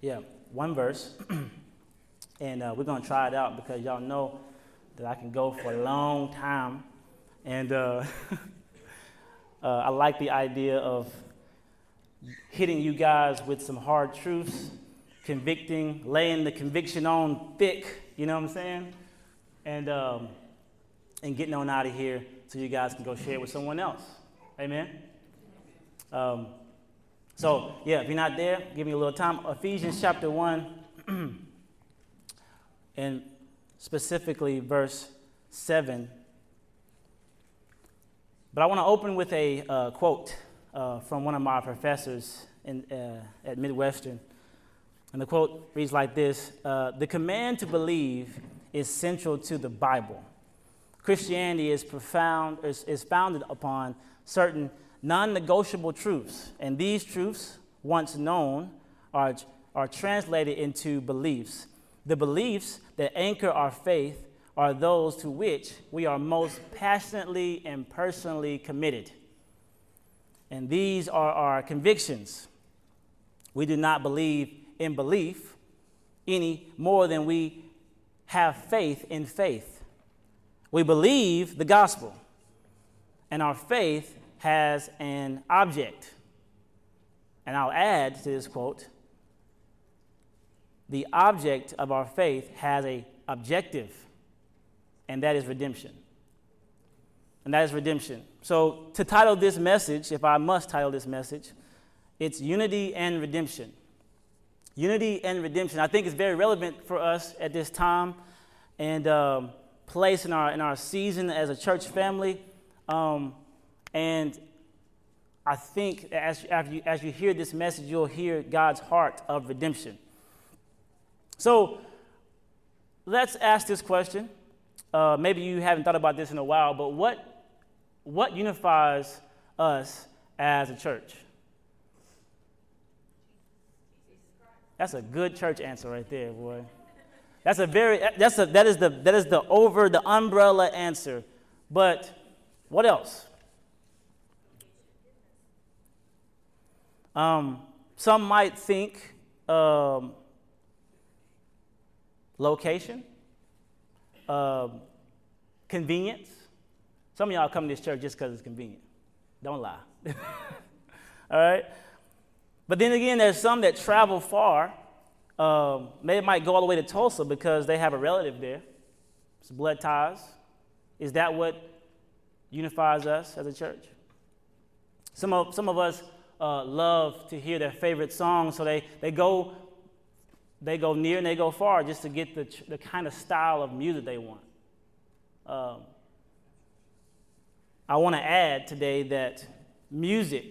Yeah, one verse. And we're going to try it out because y'all know that I can go for a long time. And I like the idea of hitting you guys with some hard truths, convicting, laying the conviction on thick, you know what I'm saying? And getting on out of here so you guys can go share it with someone else. Amen? So, yeah, if you're not there, give me a little time. Ephesians chapter 1, and specifically verse 7. But I want to open with a quote from one of my professors at Midwestern. And the quote reads like this: the command to believe is central to the Bible. Christianity is founded upon certain non-negotiable truths, and these truths, once known, are translated into beliefs. The beliefs that anchor our faith are those to which we are most passionately and personally committed. And these are our convictions. We do not believe in belief any more than we have faith in faith. We believe the gospel, and our faith has an object. And I'll add to this quote, the object of our faith has an objective, and that is redemption. And that is redemption. So to title this message, if I must title this message, it's Unity and Redemption. Unity and redemption. I think it's very relevant for us at this time and place in our season as a church family. And I think as you hear this message, you'll hear God's heart of redemption. So let's ask this question. Maybe you haven't thought about this in a while, but what unifies us as a church? That's a good church answer right there, boy. That is the umbrella answer. But what else? Some might think location, convenience. Some of y'all come to this church just because it's convenient. Don't lie. All right? But then again, there's some that travel far. They might go all the way to Tulsa because they have a relative there. It's blood ties. Is that what unifies us as a church? Some of us love to hear their favorite songs, so they go near and they go far just to get the kind of style of music they want. I want to add today that music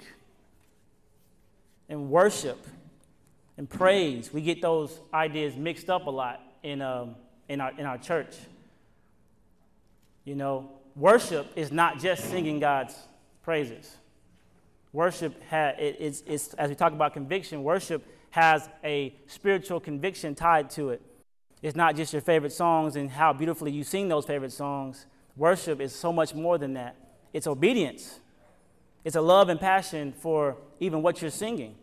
and worship and praise, we get those ideas mixed up a lot in our church. You know, worship is not just singing God's praises. Worship it's as we talk about conviction, worship has a spiritual conviction tied to it. It's not just your favorite songs and how beautifully you sing those favorite songs. Worship is so much more than that. It's obedience. It's a love and passion for even what you're singing.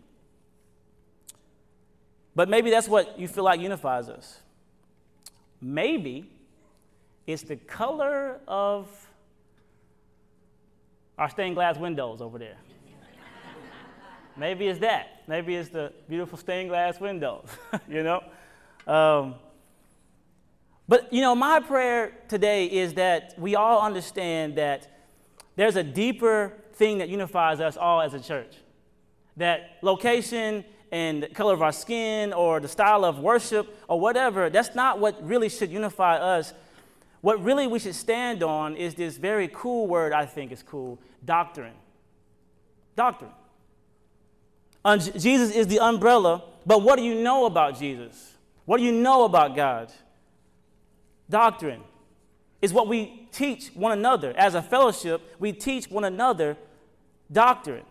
But maybe that's what you feel like unifies us. Maybe it's the color of our stained glass windows over there. Maybe it's that. Maybe it's the beautiful stained glass windows, you know? But, you know, my prayer today is that we all understand that there's a deeper thing that unifies us all as a church. That location and the color of our skin or the style of worship or whatever, that's not what really should unify us. What really we should stand on is this very cool word, I think is cool, doctrine. Doctrine. Jesus is the umbrella, but what do you know about Jesus? What do you know about God? Doctrine is what we teach one another. As a fellowship, we teach one another doctrine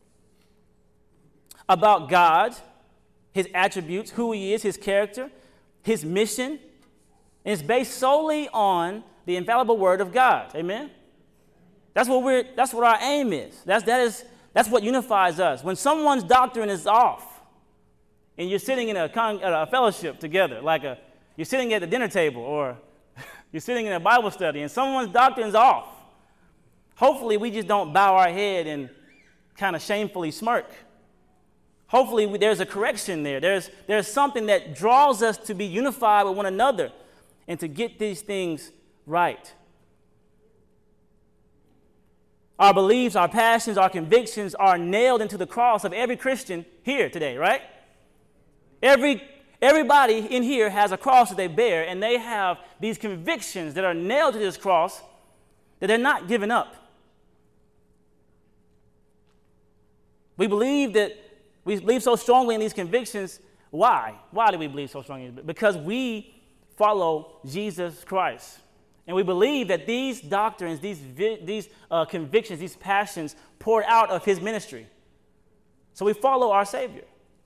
about God, his attributes, who he is, his character, his mission. And it's based solely on the infallible word of God. Amen? That's what our aim is. That's what unifies us. When someone's doctrine is off, and you're sitting in a fellowship together, you're sitting at the dinner table, or you're sitting in a Bible study, and someone's doctrine's off. Hopefully, we just don't bow our head and kind of shamefully smirk. Hopefully, there's a correction there. There's something that draws us to be unified with one another and to get these things right. Our beliefs, our passions, our convictions are nailed into the cross of every Christian here today, right? Everybody in here has a cross that they bear, and they have these convictions that are nailed to this cross that they're not giving up. We believe so strongly in these convictions. Why? Why do we believe so strongly? Because we follow Jesus Christ. And we believe that these doctrines, these convictions, these passions poured out of his ministry. So we follow our Savior.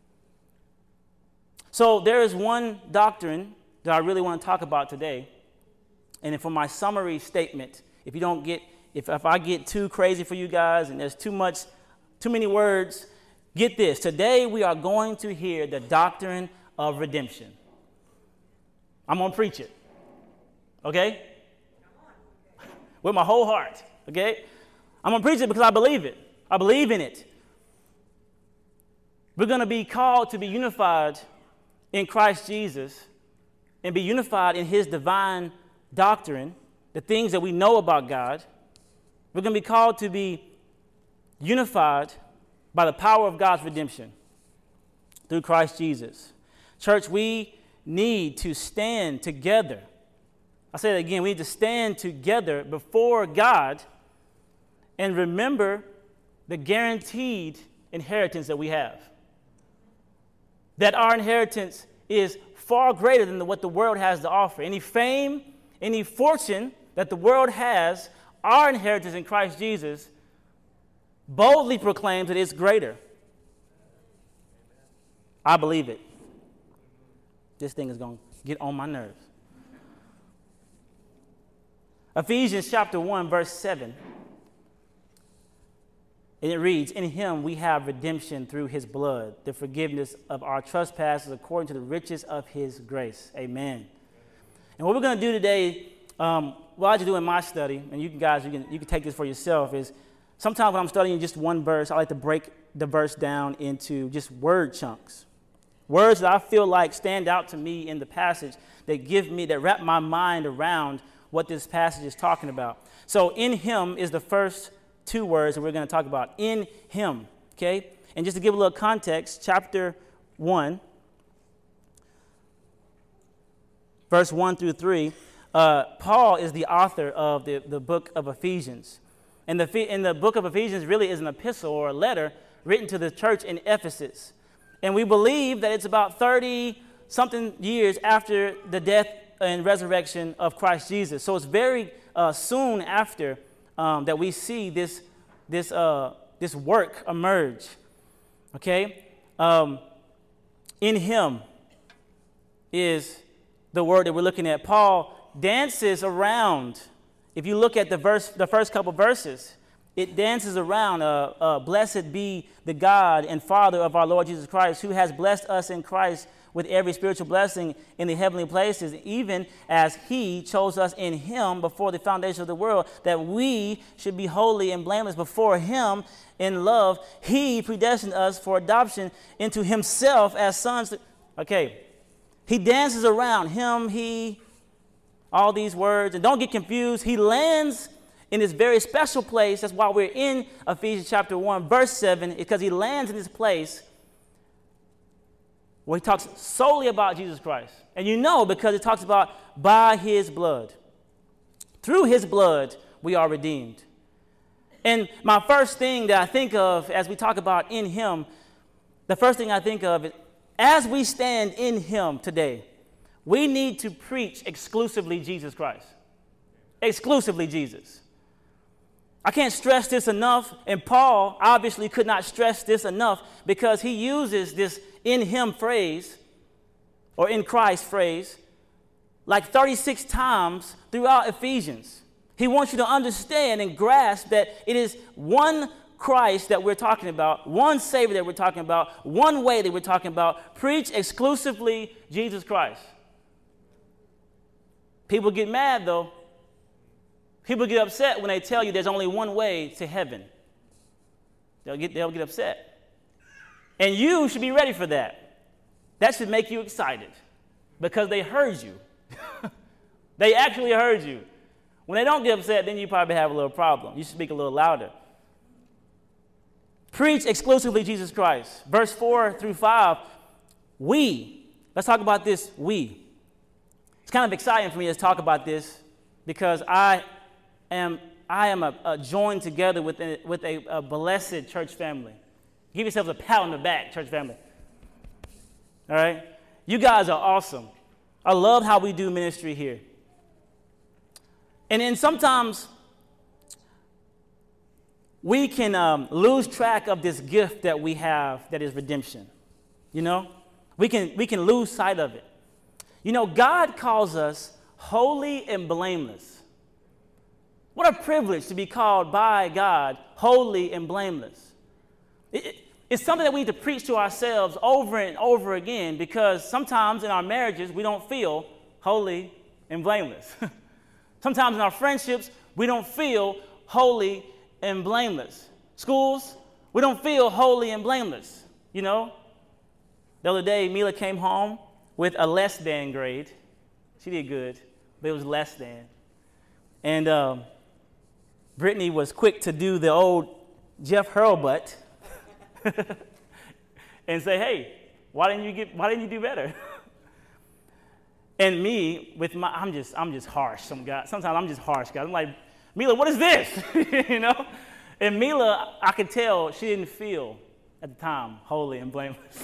So there is one doctrine that I really want to talk about today. And for my summary statement, if I get too crazy for you guys and there's too many words, get this. Today we are going to hear the doctrine of redemption. I'm going to preach it. Okay? With my whole heart. Okay? I'm going to preach it because I believe it. I believe in it. We're going to be called to be unified in Christ Jesus and be unified in his divine doctrine, the things that we know about God. We're going to be called to be unified by the power of God's redemption through Christ Jesus. Church, we need to stand together. I say it again, we need to stand together before God and remember the guaranteed inheritance that we have. That our inheritance is far greater than what the world has to offer. Any fame, any fortune that the world has, our inheritance in Christ Jesus boldly proclaims that it's greater. I believe it. This thing is going to get on my nerves. Ephesians chapter 1, verse 7. And it reads, "In him we have redemption through his blood, the forgiveness of our trespasses according to the riches of his grace." Amen. And what we're going to do today, what I just do in my study, and you can take this for yourself, is sometimes when I'm studying just one verse, I like to break the verse down into just word chunks. Words that I feel like stand out to me in the passage that wrap my mind around what this passage is talking about. So in him is the first two words that we're going to talk about. In him, okay? And just to give a little context, chapter 1, verse 1 through 3, Paul is the author of the book of Ephesians. And the book of Ephesians really is an epistle or a letter written to the church in Ephesus. And we believe that it's about 30-something years after the death and resurrection of Christ Jesus. So it's very soon after that we see this work emerge. Okay? In him is the word that we're looking at. Paul dances around. If you look at the first couple verses, it dances around, blessed be the God and Father of our Lord Jesus Christ, who has blessed us in Christ with every spiritual blessing in the heavenly places, even as he chose us in him before the foundation of the world, that we should be holy and blameless before him in love. He predestined us for adoption into himself as sons. Okay, he dances around him, he, all these words, and don't get confused. He lands in this very special place. That's why we're in Ephesians chapter 1, verse 7, because he lands in this place where he talks solely about Jesus Christ. And you know, because it talks about by his blood. Through his blood, we are redeemed. And my first thing that I think of as we talk about in him, the first thing I think of is as we stand in him today, we need to preach exclusively Jesus Christ. Exclusively Jesus. I can't stress this enough, and Paul obviously could not stress this enough because he uses this in him phrase, or in Christ phrase, like 36 times throughout Ephesians. He wants you to understand and grasp that it is one Christ that we're talking about, one Savior that we're talking about, one way that we're talking about. Preach exclusively Jesus Christ. People get mad, though. People get upset when they tell you there's only one way to heaven. They'll get upset. And you should be ready for that. That should make you excited because they heard you. They actually heard you. When they don't get upset, then you probably have a little problem. You should speak a little louder. Preach exclusively Jesus Christ. Verse 4 through 5, let's talk about this, we. It's kind of exciting for me to talk about this because I am joined together with a blessed church family. Give yourselves a pat on the back, church family. All right? You guys are awesome. I love how we do ministry here. And then sometimes we can lose track of this gift that we have that is redemption. You know? We can lose sight of it. You know, God calls us holy and blameless. What a privilege to be called by God holy and blameless. It's something that we need to preach to ourselves over and over again because sometimes in our marriages we don't feel holy and blameless. Sometimes in our friendships we don't feel holy and blameless. Schools, we don't feel holy and blameless, you know. The other day, Mila came home with a less than grade. She did good, but it was less than. And Brittany was quick to do the old Jeff Hurlbut and say, hey, why didn't you do better? And me, I'm just harsh. Sometimes I'm just harsh, guys. I'm like, Mila, what is this? You know? And Mila, I could tell she didn't feel at the time holy and blameless.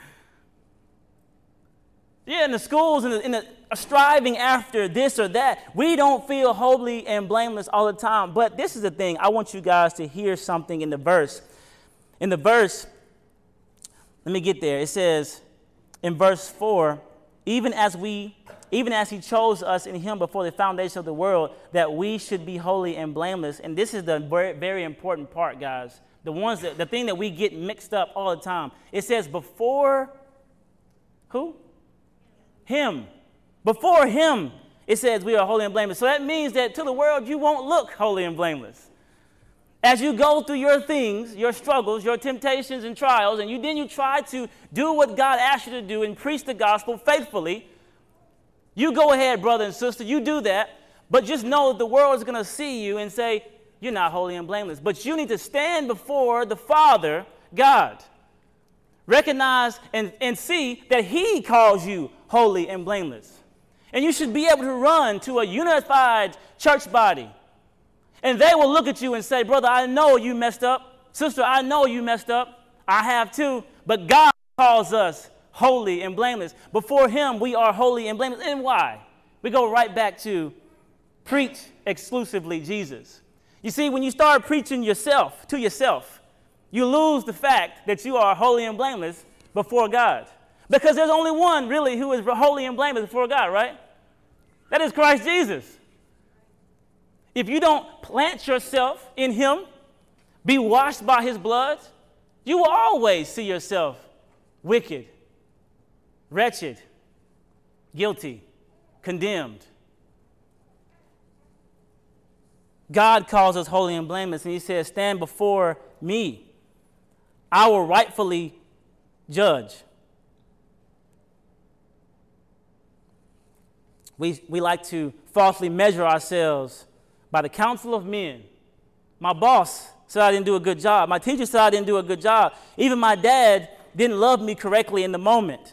Yeah, in the schools, in the striving after this or that, we don't feel holy and blameless all the time. But this is the thing. I want you guys to hear something in the verse. In the verse, let me get there. It says in verse 4, even as he chose us in him before the foundation of the world, that we should be holy and blameless. And this is the very, very important part, guys. The thing that we get mixed up all the time. It says before who? Him. Before him, it says we are holy and blameless. So that means that to the world, you won't look holy and blameless. As you go through your things, your struggles, your temptations and trials, and then you try to do what God asked you to do and preach the gospel faithfully, you go ahead, brother and sister, you do that, but just know that the world is going to see you and say, you're not holy and blameless. But you need to stand before the Father, God. Recognize and see that he calls you holy and blameless. And you should be able to run to a unified church body. And they will look at you and say, brother, I know you messed up. Sister, I know you messed up. I have too. But God calls us holy and blameless. Before him, we are holy and blameless. And why? We go right back to preach exclusively Jesus. You see, when you start preaching to yourself, you lose the fact that you are holy and blameless before God. Because there's only one, really, who is holy and blameless before God, right? That is Christ Jesus. If you don't plant yourself in him, be washed by his blood, you will always see yourself wicked, wretched, guilty, condemned. God calls us holy and blameless, and he says, stand before me. I will rightfully judge. We like to falsely measure ourselves by the counsel of men. My boss said I didn't do a good job. My teacher said I didn't do a good job. Even my dad didn't love me correctly in the moment.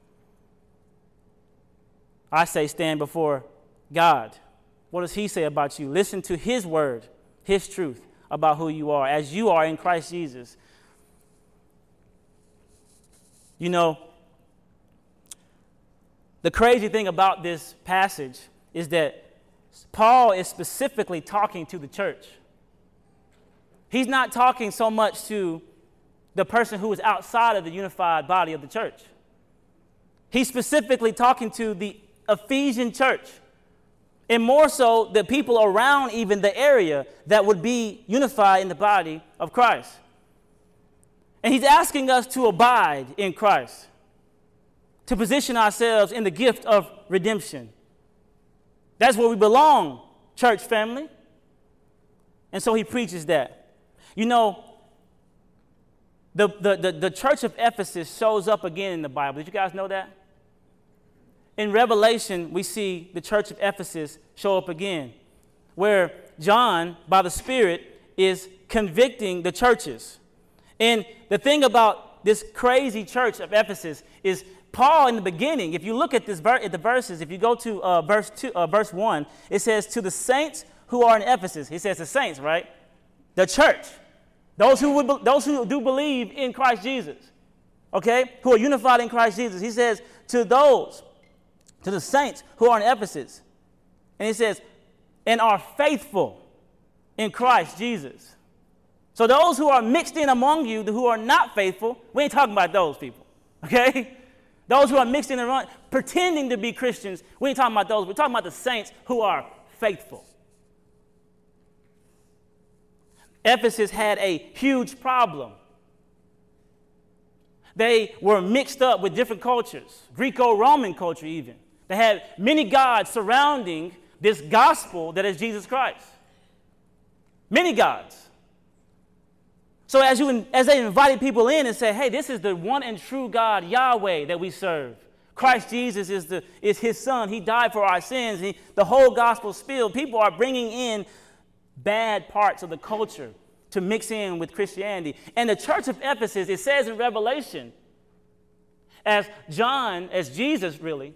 I say stand before God. What does he say about you? Listen to his word, his truth about who you are, as you are in Christ Jesus. You know, the crazy thing about this passage is that Paul is specifically talking to the church. He's not talking so much to the person who is outside of the unified body of the church. He's specifically talking to the Ephesian church. and more so the people around even the area that would be unified in the body of Christ. And he's asking us to abide in Christ, to position ourselves in the gift of redemption. That's where we belong, church family. And so he preaches that. You know, the church of Ephesus shows up again in the Bible. Did you guys know that? In Revelation, we see the church of Ephesus show up again, where John, by the Spirit, is convicting the churches. And the thing about this crazy church of Ephesus is Paul in the beginning, if you look at this at the verses, if you go to verse 1, it says, to the saints who are in Ephesus. He says the saints, right? The church. Those who do believe in Christ Jesus, okay, who are unified in Christ Jesus. He says to the saints who are in Ephesus, and he says, and are faithful in Christ Jesus. So those who are mixed in among you, who are not faithful, we ain't talking about those people, okay? Those who are mixed in and pretending to be Christians, we ain't talking about those. We're talking about the saints who are faithful. Ephesus had a huge problem. They were mixed up with different cultures, Greco-Roman culture even. They had many gods surrounding this gospel that is Jesus Christ. Many gods. So as they invited people in and said, hey, this is the one and true God, Yahweh, that we serve. Christ Jesus is his son. He died for our sins. The whole gospel spilled. People are bringing in bad parts of the culture to mix in with Christianity. And the church of Ephesus, it says in Revelation, as Jesus really,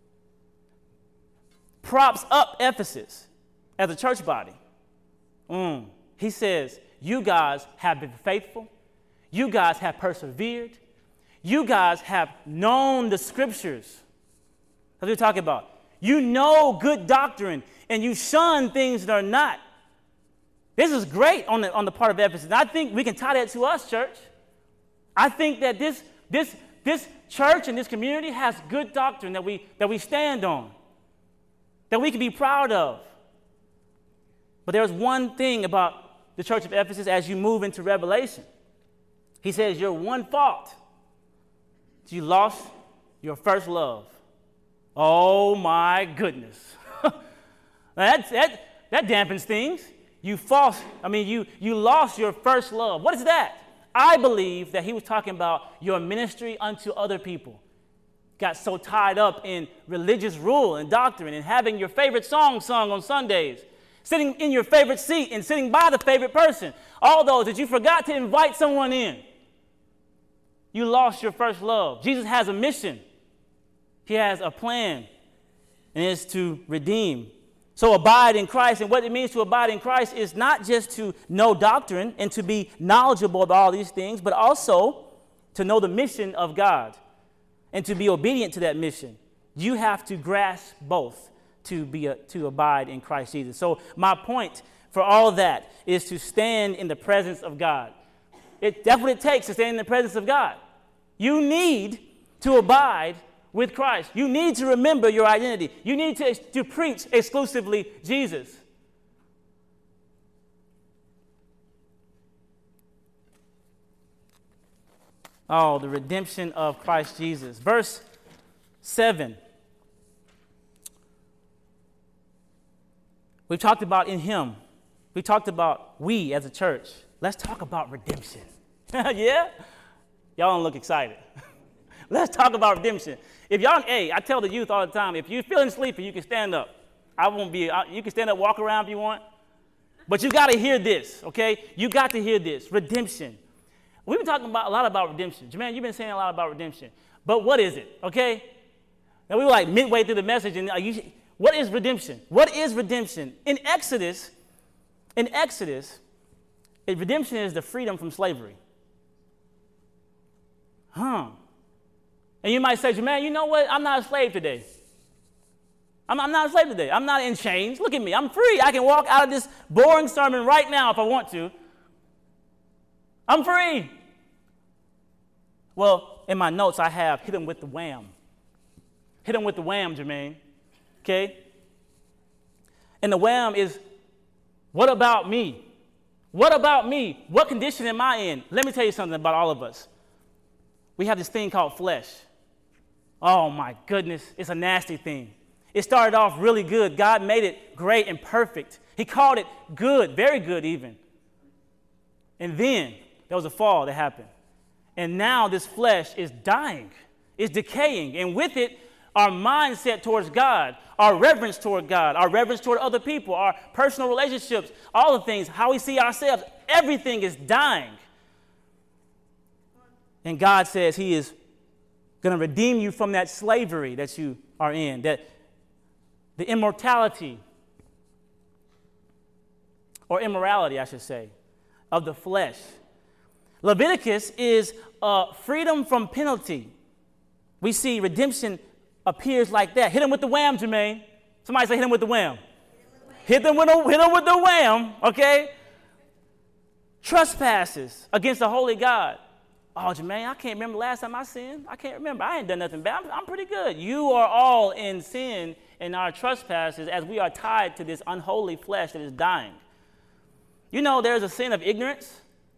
props up Ephesus as a church body. He says, you guys have been faithful. You guys have persevered. You guys have known the scriptures. That's what we're talking about. You know good doctrine, and you shun things that are not. This is great on the part of Ephesus. And I think we can tie that to us, church. I think that this church and this community has good doctrine that we stand on, that we can be proud of. But there's one thing about the church of Ephesus as you move into Revelation. He says your one fault is you lost your first love. Oh my goodness. that dampens things. You lost your first love. What is that? I believe that he was talking about your ministry unto other people. Got so tied up in religious rule and doctrine and having your favorite song sung on Sundays, sitting in your favorite seat and sitting by the favorite person. All those that you forgot to invite someone in. You lost your first love. Jesus has a mission. He has a plan, and it's to redeem. So abide in Christ, and what it means to abide in Christ is not just to know doctrine and to be knowledgeable about all these things, but also to know the mission of God and to be obedient to that mission. You have to grasp both to abide in Christ Jesus. So my point for all of that is to stand in the presence of God. That's what it takes to stand in the presence of God. You need to abide with Christ. You need to remember your identity. You need to preach exclusively Jesus. Oh, the redemption of Christ Jesus. Verse 7. We've talked about in him. We talked about we as a church. Let's talk about redemption. Yeah? Y'all don't look excited. Let's talk about redemption. I tell the youth all the time, if you're feeling sleepy, you can stand up. You can stand up, walk around if you want. But you got to hear this, okay? You got to hear this, redemption. We've been talking a lot about redemption. Jermaine, you've been saying a lot about redemption. But what is it, okay? And we were like midway through the message, and what is redemption? What is redemption? In Exodus, redemption is the freedom from slavery. And you might say, Jermaine, you know what? I'm not a slave today. I'm not a slave today. I'm not in chains. Look at me. I'm free. I can walk out of this boring sermon right now if I want to. I'm free. Well, in my notes, I have hit him with the wham. Hit him with the wham, Jermaine. Okay? And the wham is, what about me? What about me? What condition am I in? Let me tell you something about all of us. We have this thing called flesh. Oh my goodness, it's a nasty thing. It started off really good. God made it great and perfect. He called it good, very good even. And then there was a fall that happened. And now this flesh is dying, it's decaying. And with it, our mindset towards God, our reverence toward God, our reverence toward other people, our personal relationships, all the things, how we see ourselves, everything is dying. And God says he is going to redeem you from that slavery that you are in, that the immortality, or immorality, I should say, of the flesh. Leviticus is freedom from penalty. We see redemption appears like that. Hit him with the wham, Jermaine. Somebody say hit him with the wham. Hit them with the wham, okay? Trespasses against the holy God. Oh, Jermaine, I can't remember the last time I sinned. I can't remember. I ain't done nothing bad. I'm pretty good. You are all in sin in our trespasses as we are tied to this unholy flesh that is dying. You know there's a sin of ignorance.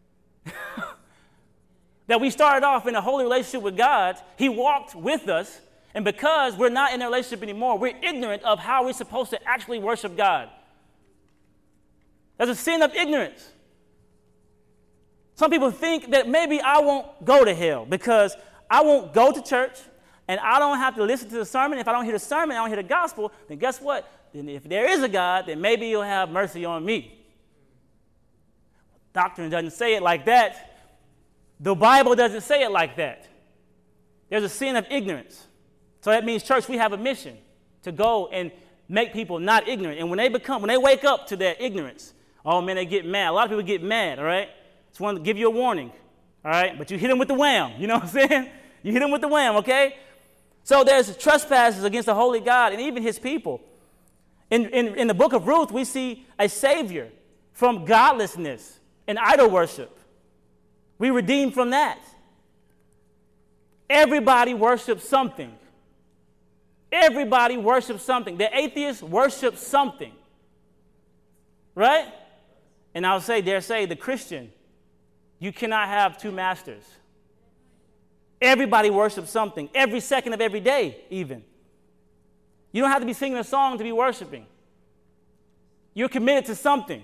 That we started off in a holy relationship with God. He walked with us. And because we're not in a relationship anymore, we're ignorant of how we're supposed to actually worship God. There's a sin of ignorance. Some people think that maybe I won't go to hell because I won't go to church and I don't have to listen to the sermon. If I don't hear the sermon, I don't hear the gospel, then guess what? Then if there is a God, then maybe he'll have mercy on me. Doctrine doesn't say it like that. The Bible doesn't say it like that. There's a sin of ignorance. So that means, church, we have a mission to go and make people not ignorant. And when they wake up to their ignorance, oh man, they get mad. A lot of people get mad, all right? Just want to give you a warning, all right? But you hit them with the wham, you know what I'm saying? You hit them with the wham, okay? So there's trespasses against the holy God and even his people. In the book of Ruth, we see a savior from godlessness and idol worship. We redeemed from that. Everybody worships something. Everybody worships something. The atheists worship something. Right? And I'll dare say, the Christian, you cannot have two masters. Everybody worships something. Every second of every day, even. You don't have to be singing a song to be worshiping. You're committed to something.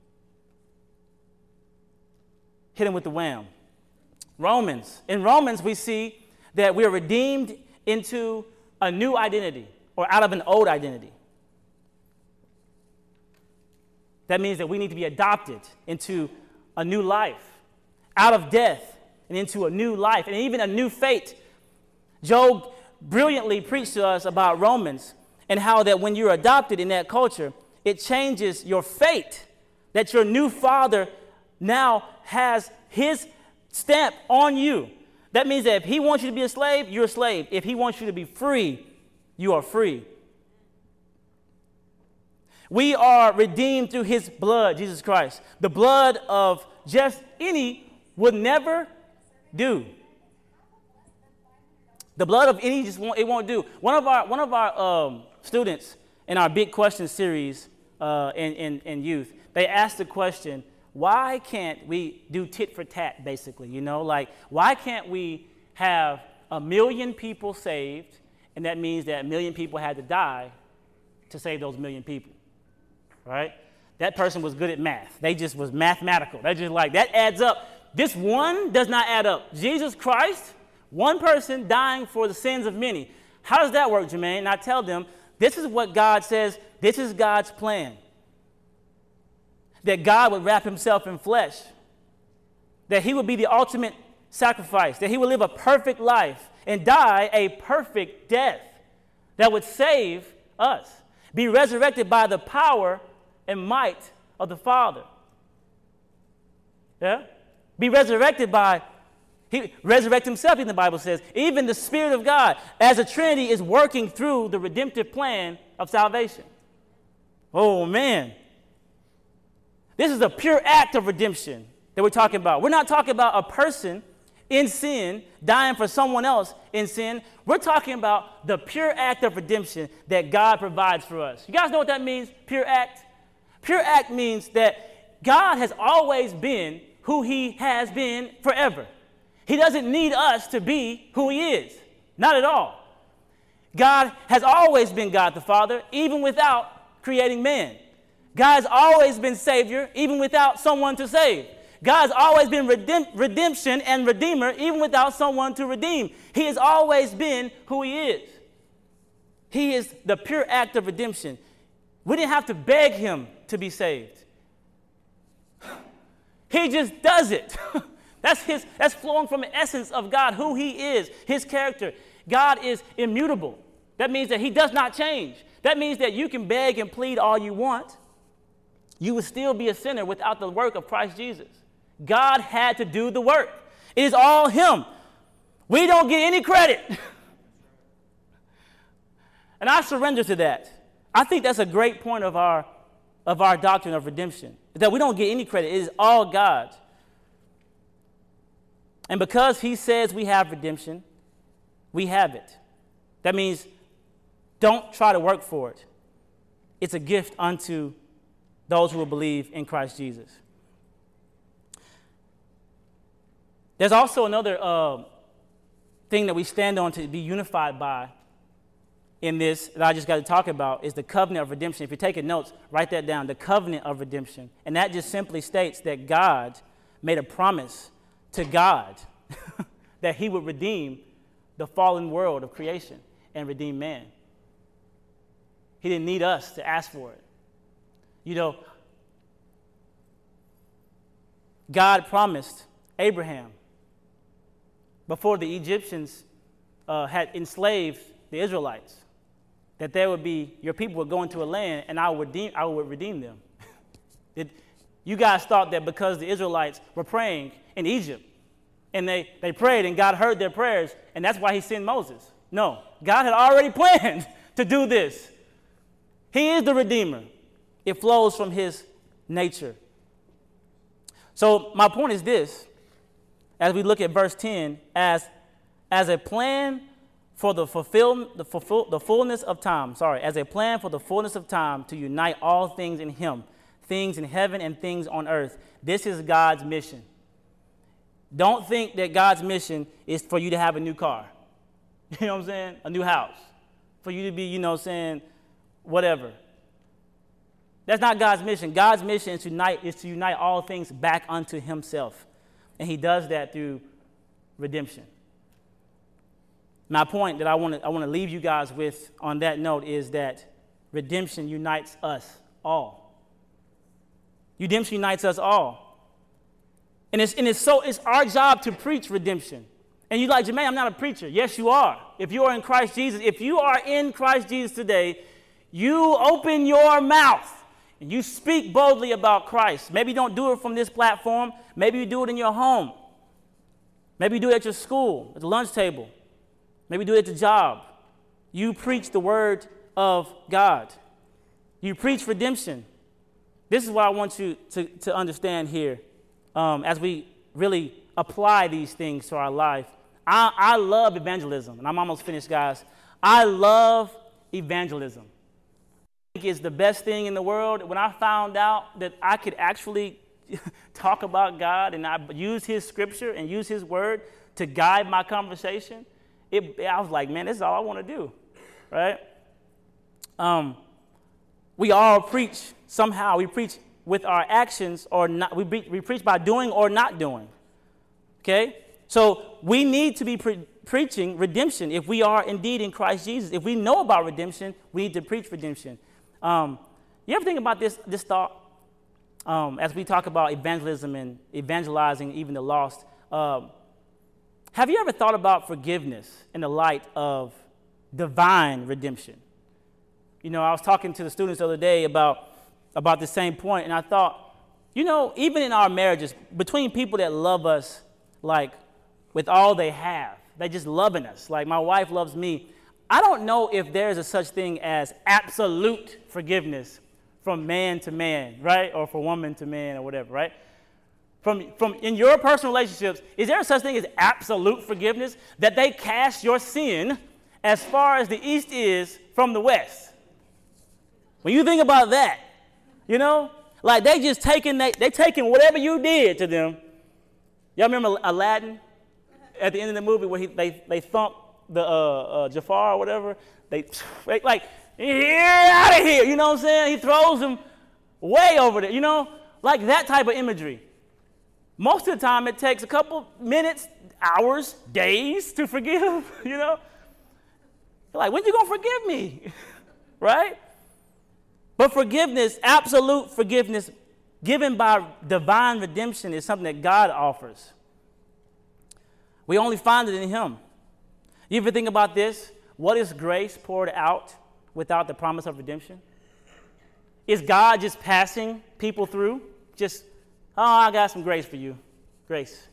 Hit him with the wham. Romans. In Romans, we see that we are redeemed into a new identity, or out of an old identity. That means that we need to be adopted into a new life, out of death and into a new life, and even a new fate. Job brilliantly preached to us about Romans and how that when you're adopted in that culture, it changes your fate, that your new father now has his stamp on you. That means that if he wants you to be a slave, you're a slave. If he wants you to be free, you are free. We are redeemed through his blood, Jesus Christ. The blood of just any would never do. The blood of any it won't do. One of our students in our Big Question series in youth, they asked the question, why can't we do tit for tat, basically? You know, like, why can't we have 1 million people saved, and that means that 1 million people had to die to save those 1 million people, right? That person was good at math. They just was mathematical. They're just like, that adds up. This one does not add up. Jesus Christ, one person dying for the sins of many. How does that work, Jermaine? And I tell them, this is what God says, this is God's plan. That God would wrap himself in flesh, that he would be the ultimate sacrifice, that he would live a perfect life and die a perfect death that would save us, be resurrected by the power and might of the Father. Yeah? Be resurrected by, he resurrect himself, the Bible says. Even the Spirit of God, as a Trinity, is working through the redemptive plan of salvation. Oh, man. This is a pure act of redemption that we're talking about. We're not talking about a person in sin, dying for someone else in sin. We're talking about the pure act of redemption that God provides for us. You guys know what that means, pure act? Pure act means that God has always been who he has been forever. He doesn't need us to be who he is. Not at all. God has always been God the Father, even without creating man. God has always been Savior, even without someone to save. God has always been redemption and Redeemer, even without someone to redeem. He has always been who he is. He is the pure act of redemption. We didn't have to beg him to be saved. He just does it. That's flowing from the essence of God, who he is, his character. God is immutable. That means that he does not change. That means that you can beg and plead all you want. You would still be a sinner without the work of Christ Jesus. God had to do the work. It is all him. We don't get any credit. And I surrender to that. I think that's a great point of our doctrine of redemption, that we don't get any credit. It is all God. And because he says we have redemption, we have it. That means don't try to work for it. It's a gift unto those who will believe in Christ Jesus. There's also another thing that we stand on to be unified by in this that I just got to talk about is the covenant of redemption. If you're taking notes, write that down, the covenant of redemption. And that just simply states that God made a promise to God that he would redeem the fallen world of creation and redeem man. He didn't need us to ask for it. You know, God promised Abraham before the Egyptians had enslaved the Israelites that there would be, your people would go into a land and I would redeem them. You guys thought that because the Israelites were praying in Egypt and they prayed and God heard their prayers and that's why he sent Moses. No, God had already planned to do this. He is the Redeemer. It flows from his nature. So my point is this, as we look at verse 10, as a plan for the fullness of time, as a plan for the fullness of time to unite all things in him, things in heaven and things on earth. This is God's mission. Don't think that God's mission is for you to have a new car. You know what I'm saying? A new house. For you to be, you know what I'm saying, whatever. That's not God's mission. God's mission is to unite all things back unto himself. And he does that through redemption. My point that I want to leave you guys with on that note is that redemption unites us all. Redemption unites us all. And it's our job to preach redemption. And you're like, Jermaine, I'm not a preacher. Yes, you are. If you are in Christ Jesus, if you are in Christ Jesus today, you open your mouth and you speak boldly about Christ. Maybe you don't do it from this platform. Maybe you do it in your home. Maybe you do it at your school, at the lunch table. Maybe you do it at the job. You preach the word of God. You preach redemption. This is what I want you to understand here as we really apply these things to our life. I love evangelism, and I'm almost finished, guys. I love evangelism. I think it's the best thing in the world. When I found out that I could actually talk about God and I use his scripture and use his word to guide my conversation, I was like, man, this is all I want to do, right? We all preach somehow. We preach with our actions or not. We preach by doing or not doing, okay? So we need to be preaching redemption if we are indeed in Christ Jesus. If we know about redemption, we need to preach redemption. You ever think about this thought as we talk about evangelism and evangelizing even the lost? Have you ever thought about forgiveness in the light of divine redemption? You know, I was talking to the students the other day about the same point, and I thought, you know, even in our marriages, between people that love us, like, with all they have, they just loving us, like my wife loves me, I don't know if there's a such thing as absolute forgiveness from man to man, right? Or from woman to man or whatever, right? from in your personal relationships, is there such thing as absolute forgiveness? That they cast your sin as far as the east is from the west. When you think about that, you know, like they taking whatever you did to them. Y'all remember Aladdin at the end of the movie where they thump the Jafar or whatever? They like, get out of here, you know what I'm saying? He throws him way over there, you know, like that type of imagery. Most of the time it takes a couple minutes, hours, days to forgive, you know. Like, when you going to forgive me? Right? But forgiveness, absolute forgiveness, given by divine redemption is something that God offers. We only find it in him. You ever think about this? What is grace poured out without the promise of redemption? Is God just passing people through? Just, oh, I got some grace for you. Grace.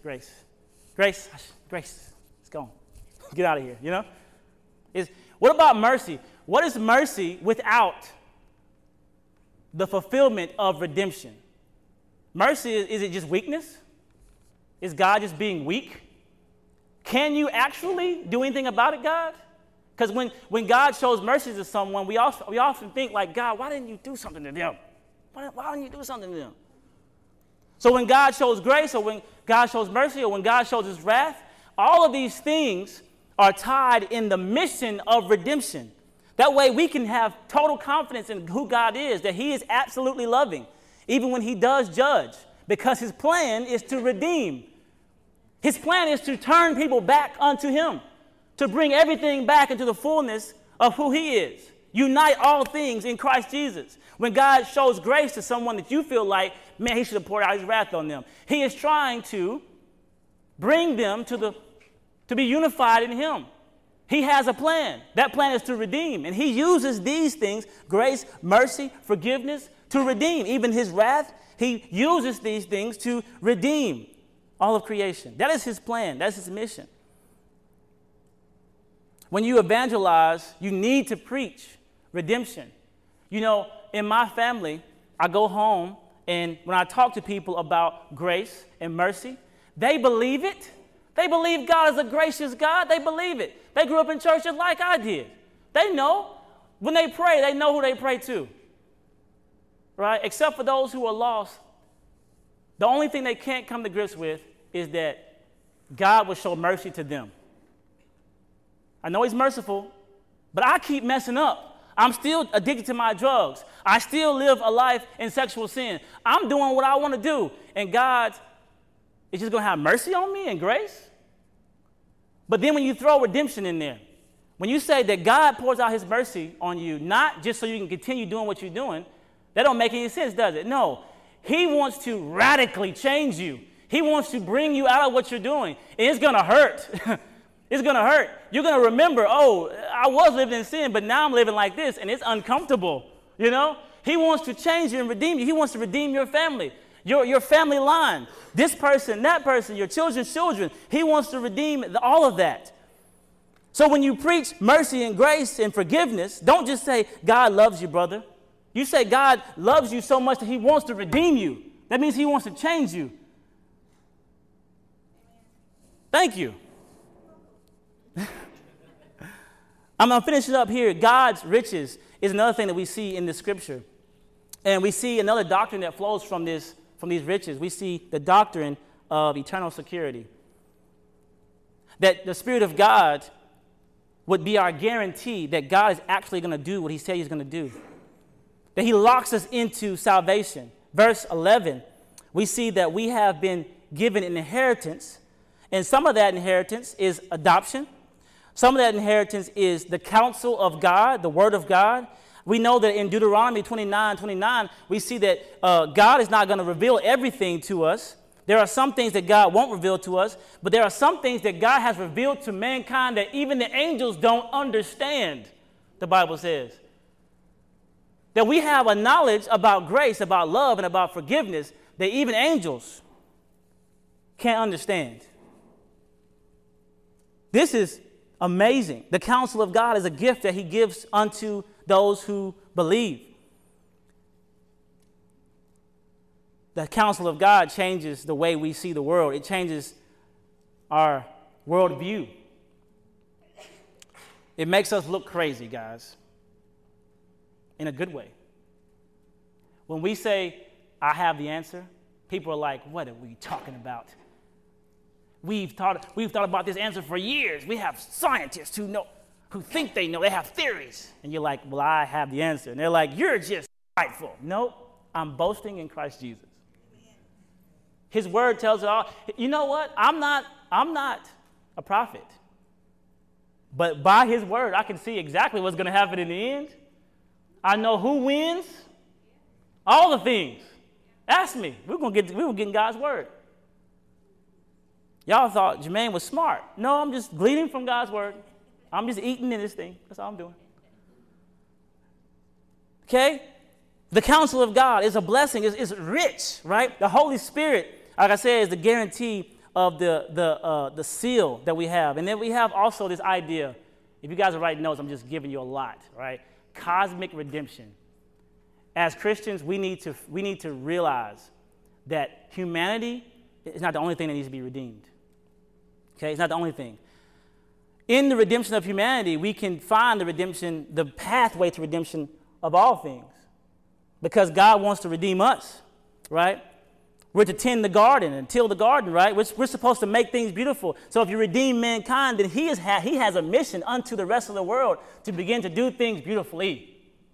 Let's go. Get out of here, you know? What about mercy? What is mercy without the fulfillment of redemption? Mercy, is it just weakness? Is God just being weak? Can you actually do anything about it, God? Because when God shows mercy to someone, we often think like, God, why didn't you do something to them? Why didn't you do something to them? So when God shows grace, or when God shows mercy, or when God shows his wrath, all of these things are tied in the mission of redemption. That way we can have total confidence in who God is, that he is absolutely loving, even when he does judge, because his plan is to redeem. His plan is to turn people back unto him, to bring everything back into the fullness of who he is. Unite all things in Christ Jesus. When God shows grace to someone that you feel like, man, he should have poured out his wrath on them, he is trying to bring them to be unified in him. He has a plan. That plan is to redeem. And he uses these things, grace, mercy, forgiveness, to redeem. Even his wrath, he uses these things to redeem all of creation. That is his plan. That's his mission. When you evangelize, you need to preach redemption. You know, in my family, I go home, and when I talk to people about grace and mercy, they believe it. They believe God is a gracious God. They believe it. They grew up in church just like I did. They know. When they pray, they know who they pray to. Right? Except for those who are lost. The only thing they can't come to grips with is that God will show mercy to them. I know he's merciful, but I keep messing up. I'm still addicted to my drugs. I still live a life in sexual sin. I'm doing what I want to do. And God is just going to have mercy on me and grace? But then when you throw redemption in there, when you say that God pours out his mercy on you, not just so you can continue doing what you're doing, that don't make any sense, does it? No. He wants to radically change you. He wants to bring you out of what you're doing. And it's going to hurt. It's going to hurt. You're going to remember, oh, I was living in sin, but now I'm living like this, and it's uncomfortable, you know? He wants to change you and redeem you. He wants to redeem your family, your family line, this person, that person, your children's children. He wants to redeem all of that. So when you preach mercy and grace and forgiveness, don't just say, God loves you, brother. You say God loves you so much that he wants to redeem you. That means he wants to change you. Thank you. I'm going to finish it up here. God's riches is another thing that we see in the scripture. And we see another doctrine that flows from these riches. We see the doctrine of eternal security. That the Spirit of God would be our guarantee that God is actually going to do what he said he's going to do. That he locks us into salvation. Verse 11, we see that we have been given an inheritance. And some of that inheritance is adoption. Some of that inheritance is the counsel of God, the word of God. We know that in Deuteronomy 29, we see that God is not going to reveal everything to us. There are some things that God won't reveal to us, but there are some things that God has revealed to mankind that even the angels don't understand, the Bible says. That we have a knowledge about grace, about love, and about forgiveness that even angels can't understand. This is amazing. The counsel of God is a gift that he gives unto those who believe. the counsel of God changes the way we see the world. It changes our worldview. It makes us look crazy, guys, in a good way. When we say, I have the answer, people are like, what are we talking about? We've thought about this answer for years. We have scientists who think they know. They have theories. And you're like, well, I have the answer. And they're like, you're just spiteful. Nope, I'm boasting in Christ Jesus. His word tells it all. You know what? I'm not a prophet. But by his word, I can see exactly what's going to happen in the end. I know who wins. All the things. Ask me. We were getting God's word. Y'all thought Jermaine was smart. No, I'm just gleaning from God's word. I'm just eating in this thing. That's all I'm doing. Okay? The counsel of God is a blessing. It's rich, right? The Holy Spirit, like I said, is the guarantee of the seal that we have. And then we have also this idea. If you guys are writing notes, I'm just giving you a lot, right? Cosmic redemption. As Christians, we need to realize that humanity is not the only thing that needs to be redeemed. Okay, it's not the only thing. In the redemption of humanity, we can find the pathway to redemption of all things. Because God wants to redeem us, right? We're to tend the garden and till the garden, right? We're supposed to make things beautiful. So if you redeem mankind, then he has a mission unto the rest of the world to begin to do things beautifully.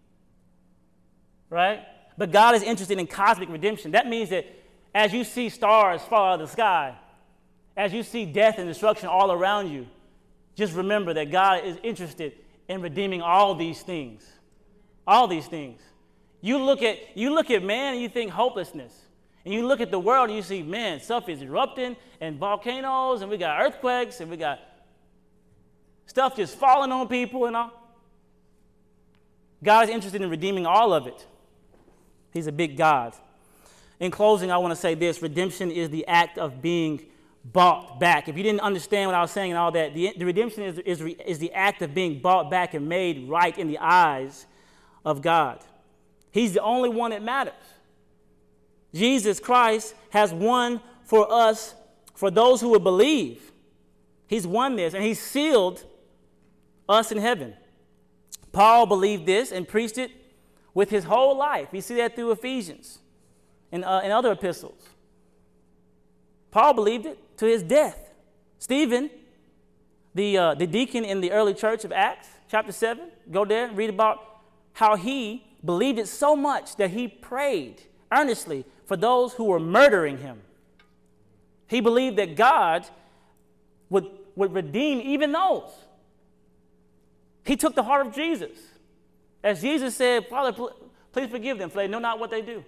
Right? But God is interested in cosmic redemption. That means that as you see stars fall out of the sky, as you see death and destruction all around you, just remember that God is interested in redeeming all these things. All these things. You look at man and you think hopelessness. And you look at the world and you see, man, stuff is erupting and volcanoes and we got earthquakes and we got stuff just falling on people and all. God is interested in redeeming all of it. He's a big God. In closing, I want to say this. Redemption is the act of being bought back. If you didn't understand what I was saying and all that, the redemption is the act of being bought back and made right in the eyes of God. He's the only one that matters. Jesus Christ has won for us, for those who would believe. He's won this, and he's sealed us in heaven. Paul believed this and preached it with his whole life. You see that through Ephesians and other epistles. Paul believed it to his death. Stephen, the deacon in the early church of Acts, chapter 7, go there and read about how he believed it so much that he prayed earnestly for those who were murdering him. He believed that God would redeem even those. He took the heart of Jesus. As Jesus said, Father, please forgive them, for they know not what they do.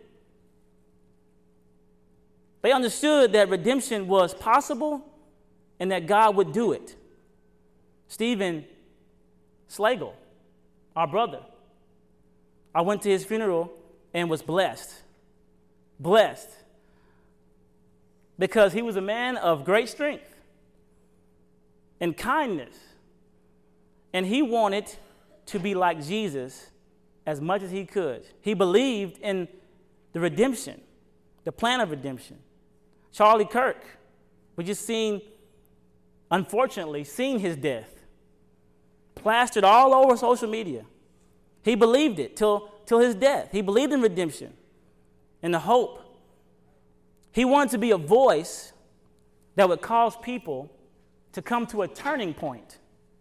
They understood that redemption was possible and that God would do it. Stephen Slagle, our brother, I went to his funeral and was blessed. Blessed. Because he was a man of great strength and kindness. And he wanted to be like Jesus as much as he could. He believed in the redemption, the plan of redemption. Charlie Kirk, we just unfortunately seen his death plastered all over social media. He believed it till his death. He believed in redemption and the hope. He wanted to be a voice that would cause people to come to a turning point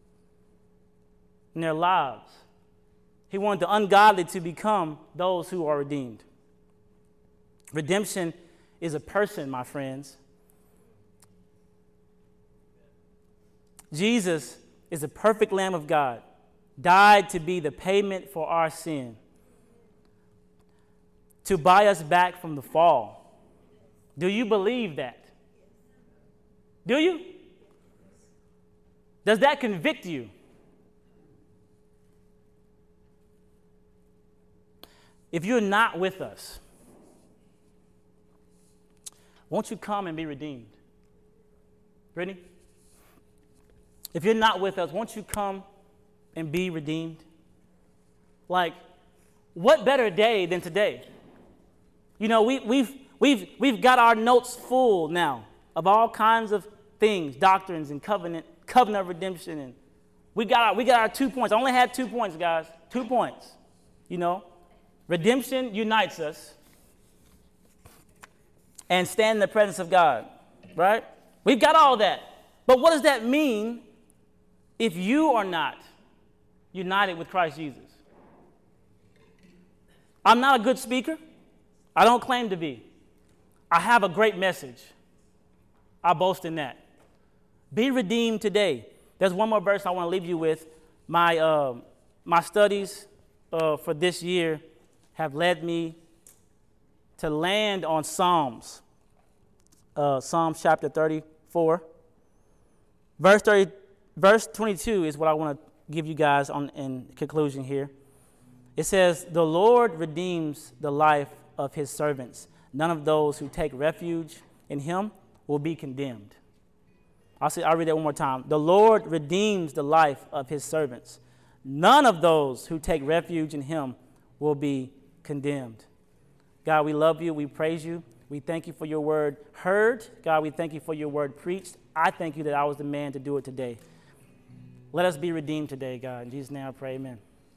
in their lives. He wanted the ungodly to become those who are redeemed. Redemption is a person, my friends. Jesus is a perfect Lamb of God, died to be the payment for our sin, to buy us back from the fall. Do you believe that? Do you? Does that convict you? If you're not with us, won't you come and be redeemed? Brittany? If you're not with us, won't you come and be redeemed? Like, what better day than today? You know, We've got our notes full now of all kinds of things, doctrines and covenant of redemption. And we got our 2 points. I only had 2 points, guys. 2 points. You know, redemption unites us and stand in the presence of God, right? We've got all that. But what does that mean if you are not united with Christ Jesus? I'm not a good speaker. I don't claim to be. I have a great message. I boast in that. Be redeemed today. There's one more verse I want to leave you with. My studies for this year have led me to land on Psalms. Psalms chapter 34. Verse 22 is what I want to give you guys in conclusion here. It says, "The Lord redeems the life of his servants. None of those who take refuge in him will be condemned." I'll read that one more time. "The Lord redeems the life of his servants. None of those who take refuge in him will be condemned." God, we love you. We praise you. We thank you for your word heard. God, we thank you for your word preached. I thank you that I was the man to do it today. Let us be redeemed today, God. In Jesus' name I pray, amen.